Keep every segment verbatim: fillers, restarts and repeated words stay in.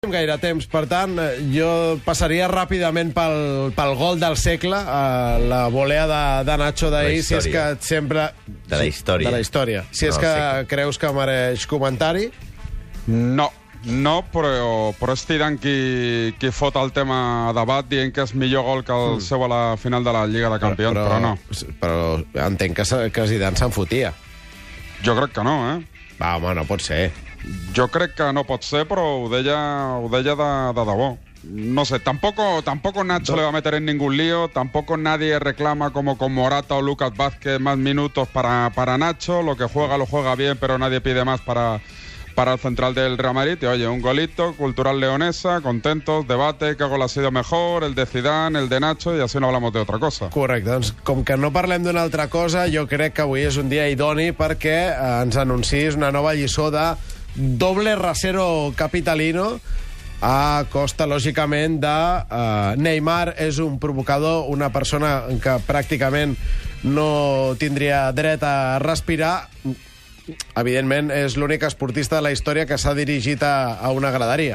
gaire temps, per tant, jo passaria ràpidament pel, pel gol del segle, a la volea de, de Nacho d'ahir, si és que sempre... De la història. De la història. Si és No, que segle. creus que mereix comentari... No, no, però, però és Zidane qui, qui fot el tema a debat dient que és millor gol que el mm. seu a la final de la Lliga de Campions, però, però no. Però entenc que, que Zidane se'n fotia. Jo crec que no, eh? Va, home, no pot ser. Jo crec que no pot ser, però ho deia, ho deia de, de debò. No sé, tampoco, tampoco Nacho le va a meter en ningún lío, tampoco nadie reclama como con Morata o Lucas Vázquez más minutos para, para Nacho, lo que juega lo juega bien, pero nadie pide más para, para el central del Real Madrid. Y oye, un golito, Cultural Leonesa, contentos, debate, qué gol ha sido mejor, el de Zidane, el de Nacho, y así no hablamos de otra cosa. Correcte, doncs com que no parlem d'una altra cosa, jo crec que avui és un dia idoni perquè eh, ens anunciïs una nova lliçó de doble rasero capitalino a costa, lògicament, de uh, Neymar és un provocador, una persona que pràcticament no tindria dret a respirar. Evidentment, és l'únic esportista de la història que s'ha dirigit a, a una graderia.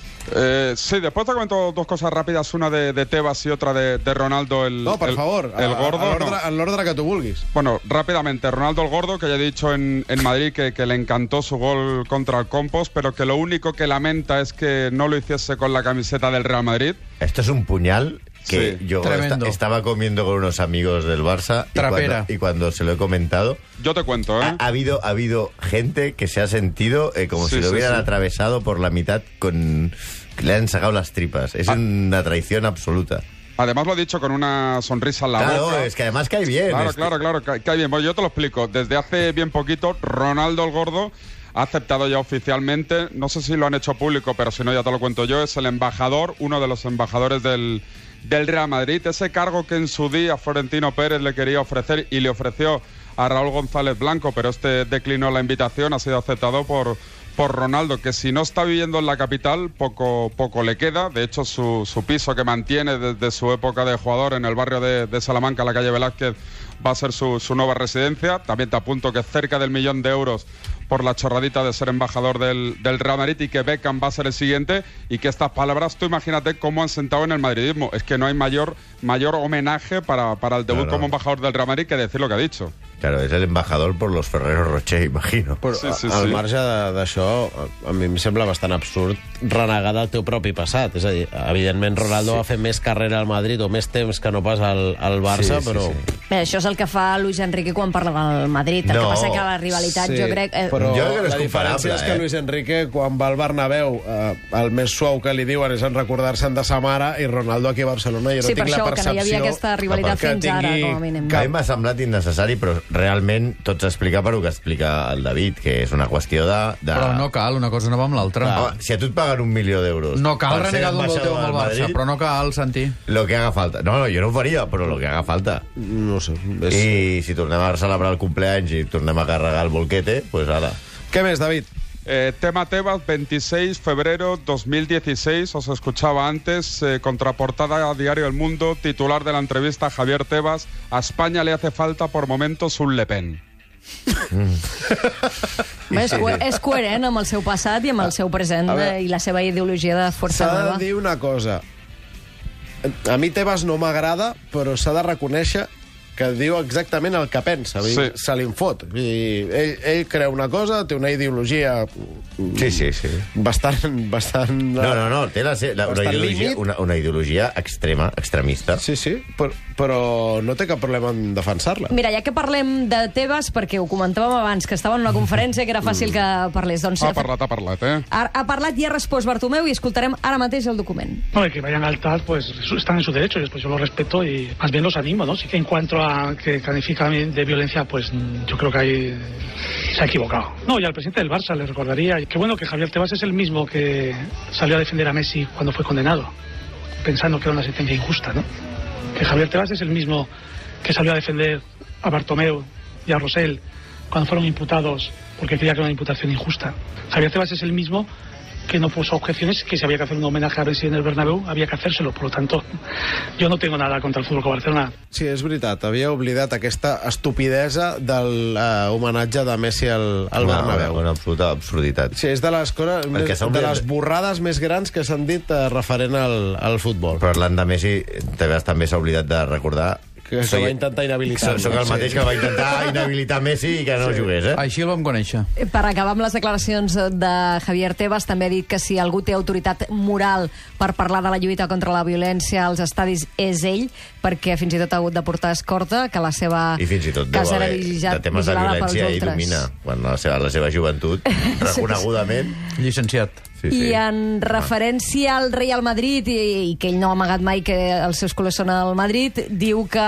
Eh, sí, después te comento dos cosas rápidas, una de, de Tebas y otra de, de Ronaldo el, No, per el, favor, el a, gordo. a l'ordre, no. en l'ordre que tu vulguis. Bueno, rápidamente, Ronaldo el Gordo, que ya he dicho en, en Madrid que, que le encantó su gol contra el Compos, pero que lo único que lamenta es que no lo hiciese con la camiseta del Real Madrid. Esto es un puñal que Sí, yo esta, estaba comiendo con unos amigos del Barça y cuando, y cuando se lo he comentado, Yo te cuento, ¿eh? ha, ha habido ha habido gente que se ha sentido eh, como Sí, si lo sí, hubieran sí. atravesado por la mitad con... que le han sacado las tripas. Es Ah. una traición absoluta. Además lo he dicho con una sonrisa en la Claro, boca. es que además cae bien. Claro, este. claro, claro, cae, cae bien. Bueno, yo te lo explico. Desde hace bien poquito, Ronaldo el Gordo ha aceptado ya oficialmente, no sé si lo han hecho público, pero si no ya te lo cuento yo, es el embajador, uno de los embajadores del, del Real Madrid. Ese cargo que en su día Florentino Pérez le quería ofrecer y le ofreció a Raúl González Blanco, pero este declinó la invitación, ha sido aceptado por... por Ronaldo, que si no está viviendo en la capital, poco, poco le queda. De hecho, su, su piso que mantiene desde su época de jugador en el barrio de, de Salamanca, la calle Velázquez, va a ser su, su nueva residencia. También te apunto que cerca del millón de euros por la chorradita de ser embajador del, del Real Madrid, y que Beckham va a ser el siguiente, y que estas palabras, tú imagínate cómo han sentado en el madridismo. Es que no hay mayor, mayor homenaje para, para el debut No, no. como embajador del Real Madrid que decir lo que ha dicho. Claro, es el embajador por los Ferrero Rocher, imagino. Però Sí, sí, al sí. marge de- d'això, a, a mi em sembla bastant absurd renegar del teu propi passat. És a dir, evidentment Ronaldo sí. va fer més carrera al Madrid o més temps que no pas al, al Barça, Sí, sí, però... sí. Bé, això és el que fa Luis Enrique quan parla del Madrid. El No. que passa que la rivalitat, jo crec... Eh, però Jo crec que no és la diferència comparable, és que eh? Luis Enrique, quan va al Bernabéu, eh, el més suau que li diuen és en recordar-se'n de sa mare, i Ronaldo aquí a Barcelona jo no Sí, per tinc la això, que percepció... no hi havia aquesta rivalitat que fins ara, tingui com a mínim. A mi m'ha semblat innecessari, però realment tot s'explica per el que explica el David, que és una qüestió de... de... Però no cal, una cosa no va amb l'altra. Home, si a tu et paguen un milió d'euros... No cal per ser renegar d'un gol teu amb el ambaixador del Barça, Madrid, però no cal, Santi. Lo que haga falta. No, no, jo no ho faria, però lo que haga falta. No sé. És... I si tornem a celebrar el cumpleaños i tornem a carregar el bolquete, pues ara. Què més, David? Eh, tema Tebas, veintiséis de febrero de dos mil dieciséis, os escuchaba antes, eh, contraportada a Diario El Mundo, titular de la entrevista Javier Tebas: a España le hace falta por momentos un Le Pen. Bé, és, co és coherent amb el seu passat i amb el seu present A veure, eh, i la seva ideologia de força S'ha nova. de dir una cosa. A mi Tebas no m'agrada, però s'ha de reconèixer que diu exactament el que pensa. Vull dir, Sí. se li en fot. Vull dir, ell, ell creu una cosa, té una ideologia Sí, sí, sí. bastant... bastant No, no, no, té la, se- la, una, Bastant ideologia, límit. una, una ideologia extrema, extremista. Sí, sí, però, però no té cap problema en defensar-la. Mira, ja que parlem de Tebas, perquè ho comentàvem abans, que estava en una conferència que era fàcil que parlés. Doncs, Ha parlat, ha parlat, eh? ha, ha parlat i ha respost Bartomeu, i escoltarem ara mateix el document. No, de que vayan al T A S, pues están en su derecho, y después yo lo respeto y más bien los animo, ¿no? Sí que en cuanto a que califican de violencia, pues yo creo que ahí se ha equivocado. No, y al presidente del Barça le recordaría que bueno que Javier Tebas es el mismo que salió a defender a Messi cuando fue condenado, pensando que era una sentencia injusta, ¿no? Que Javier Tebas es el mismo que salió a defender a Bartomeu y a Rosell cuando fueron imputados porque creía que era una imputación injusta. Javier Tebas es el mismo que no puso objeciones, que si había que hacer un homenaje a Messi en el Bernabéu, había que hacérselo. Por lo tanto, yo no tengo nada contra el Fútbol Club Barcelona. Sí, és veritat, havia oblidat aquesta estupidesa del uh, homenatge de Messi al, al Una, Bernabéu. una absoluta absurditat. Sí, és de les, coses, més, Perquè s'ha de oblidat- les borrades més grans que s'han dit uh, referent al, al futbol. Parlant de Messi, Tebas també s'ha oblidat de recordar Que, que va intentar inhabilitar. Soc el mateix que va intentar inhabilitar Messi i que no Sí. jugués, eh? Així el vam conèixer. Per acabar amb les declaracions de Javier Tebas, també ha dit que si algú té autoritat moral per parlar de la lluita contra la violència als estadis és ell, perquè fins i tot ha hagut de portar escorta, que la seva I fins i tot deu casa era haver, vigila- de temes de vigilada pels violència, ell ultres. domina. Quan la seva, la seva joventut, reconegudament... Llicenciat. Sí, I en referència al Real Madrid, i, i que ell no ha amagat mai que els seus colors són al Madrid, diu que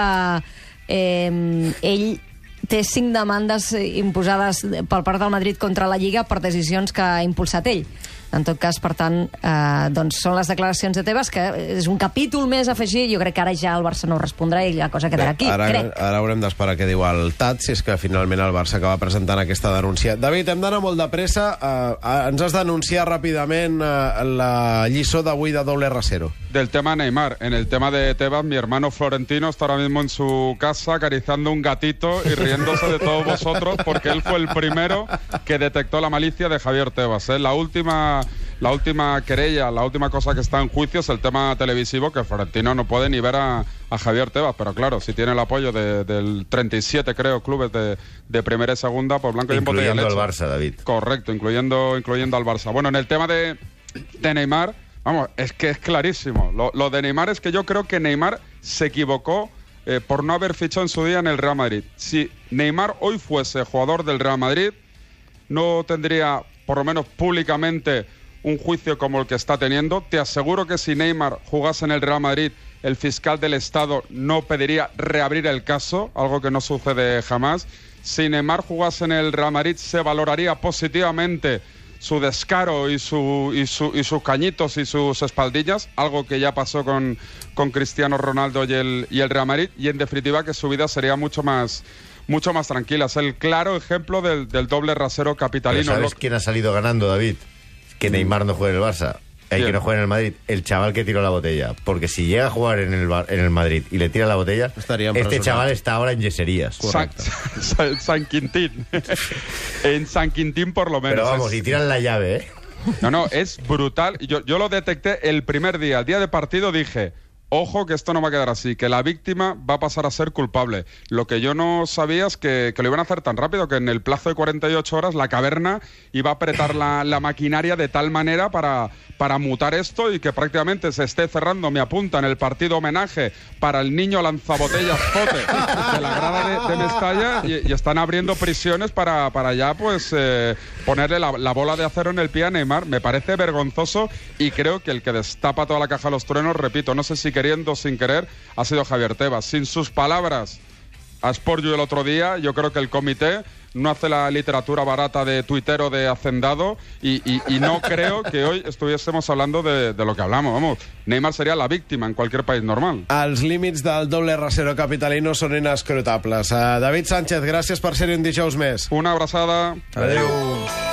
eh, ell té cinc demandes imposades per part del Madrid contra la Lliga per decisions que ha impulsat ell. En tot cas, per tant, eh, doncs són les declaracions de Tebas, que és un capítol més a afegir. Jo crec que ara ja el Barça no ho respondrà i la cosa quedarà aquí, ara, crec. ara haurem d'esperar què diu el T A T, si és que finalment el Barça acaba presentant aquesta denúncia. David, hem d'anar molt de pressa. Uh, uh, ens has d'anunciar ràpidament uh, la lliçó d'avui de doble rasero. Del tema Neymar. En el tema de Tebas, mi hermano Florentino está ahora mismo en su casa acariciando un gatito y riéndose de todos vosotros porque él fue el primero que detectó la malicia de Javier Tebas. ¿eh? La última... La última querella, la última cosa que está en juicio es el tema televisivo, que Florentino no puede ni ver a, a Javier Tebas, pero claro, si tiene el apoyo de, del treinta y siete, creo, clubes de, de primera y segunda, pues blanco y en botella Incluyendo leche. al Barça, David. Correcto, incluyendo, incluyendo al Barça. Bueno, en el tema de, de Neymar, vamos, es que es clarísimo. Lo, lo de Neymar es que yo creo que Neymar se equivocó eh, por no haber fichado en su día en el Real Madrid. Si Neymar hoy fuese jugador del Real Madrid, no tendría, por lo menos públicamente, un juicio como el que está teniendo. Te aseguro que si Neymar jugase en el Real Madrid, el fiscal del Estado no pediría reabrir el caso, algo que no sucede jamás. Si Neymar jugase en el Real Madrid, se valoraría positivamente su descaro y, su, y, su, y sus cañitos y sus espaldillas, algo que ya pasó con, con Cristiano Ronaldo y el, y el Real Madrid, y en definitiva que su vida sería mucho más, mucho más tranquila. Es el claro ejemplo del, del doble rasero Pero capitalino. ¿sabes Lo- quién ha salido ganando, David? Que Neymar no juegue en el Barça. Hay ¿Quién? que no juegue en el Madrid. El chaval que tiró la botella. Porque si llega a jugar en el, Bar- en el Madrid y le tira la botella, Estaría este empresonado. chaval está ahora en yeserías. San, San- San Quintín. En San Quintín, por lo menos. Pero vamos, Es- y tiran la llave, ¿eh? No, no, es brutal. Yo, yo lo detecté el primer día. El día de partido dije, ojo que esto no va a quedar así, que la víctima va a pasar a ser culpable. Lo que yo no sabía es que, que lo iban a hacer tan rápido, que en el plazo de cuarenta y ocho horas la caverna iba a apretar la, la maquinaria de tal manera para, para mutar esto y que prácticamente se esté cerrando, me apunta, en el partido homenaje para el niño lanzabotellas Pote de la grada de, de Mestalla, y, y están abriendo prisiones para, para ya pues eh, ponerle la, la bola de acero en el pie a Neymar. Me parece vergonzoso y creo que el que destapa toda la caja de los truenos, repito, no sé si queriendo o sin querer, ha sido Javier Tebas. Sin sus palabras a Sportju el otro día, yo creo que el comité no hace la literatura barata de tuitero de hacendado y, y, y no creo que hoy estuviésemos hablando de, de lo que hablamos. Vamos, Neymar sería la víctima en cualquier país normal. Els límits del doble rasero capitalino són inescrutables. Uh, David Sánchez, gràcies per ser-hi un dijous més. Una abrazada. Adéu.